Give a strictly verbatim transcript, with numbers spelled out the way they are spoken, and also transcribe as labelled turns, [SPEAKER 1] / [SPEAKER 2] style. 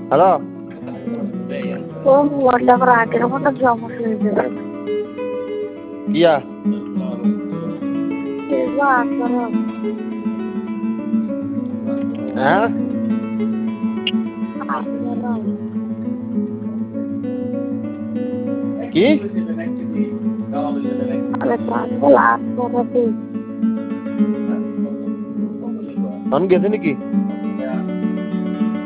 [SPEAKER 1] hello
[SPEAKER 2] ও মোবাইলটা আমার আগের মতো সমস্যা হয়ে যাবে
[SPEAKER 1] ইয়া হ্যাঁ কি অন গেছে নাকি